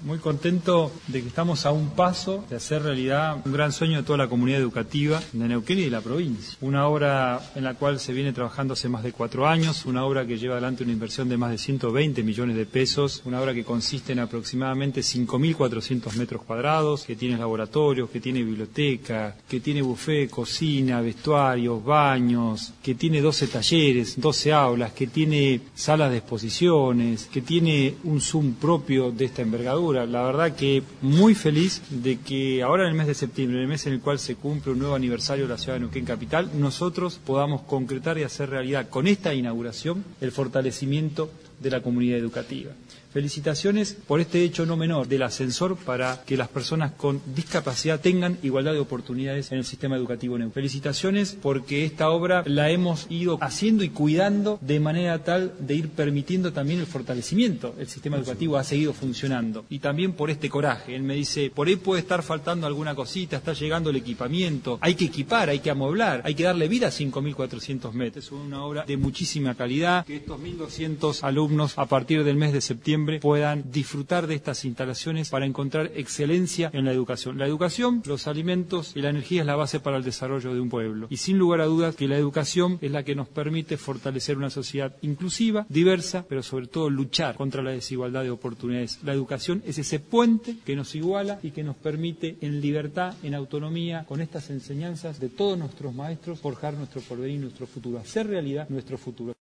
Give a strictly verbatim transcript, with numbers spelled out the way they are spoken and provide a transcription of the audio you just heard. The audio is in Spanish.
Muy contento de que estamos a un paso de hacer realidad un gran sueño de toda la comunidad educativa de Neuquén y de la provincia. Una obra en la cual se viene trabajando hace más de cuatro años, una obra que lleva adelante una inversión de más de ciento veinte millones de pesos, una obra que consiste en aproximadamente cinco mil cuatrocientos metros cuadrados, que tiene laboratorios, que tiene biblioteca, que tiene buffet, cocina, vestuarios, baños, que tiene doce talleres, doce aulas, que tiene salas de exposiciones, que tiene un Zoom propio de esta envergadura. La verdad que muy feliz de que ahora en el mes de septiembre, en el mes en el cual se cumple un nuevo aniversario de la ciudad de Neuquén Capital, nosotros podamos concretar y hacer realidad con esta inauguración el fortalecimiento de la comunidad educativa. Felicitaciones por este hecho no menor del ascensor para que las personas con discapacidad tengan igualdad de oportunidades en el sistema educativo neuquén. Felicitaciones porque esta obra la hemos ido haciendo y cuidando de manera tal de ir permitiendo también el fortalecimiento. El sistema educativo ha seguido funcionando. Y también por este coraje. Él me dice, por ahí puede estar faltando alguna cosita, está llegando el equipamiento, hay que equipar, hay que amoblar, hay que darle vida a cinco mil cuatrocientos metros. Es una obra de muchísima calidad, que estos mil doscientos alumnos a partir del mes de septiembre puedan disfrutar de estas instalaciones para encontrar excelencia en la educación. La educación, los alimentos y la energía es la base para el desarrollo de un pueblo. Y sin lugar a dudas que la educación es la que nos permite fortalecer una sociedad inclusiva, diversa, pero sobre todo luchar contra la desigualdad de oportunidades. La educación es ese puente que nos iguala y que nos permite en libertad, en autonomía, con estas enseñanzas de todos nuestros maestros, forjar nuestro porvenir y nuestro futuro, hacer realidad nuestro futuro.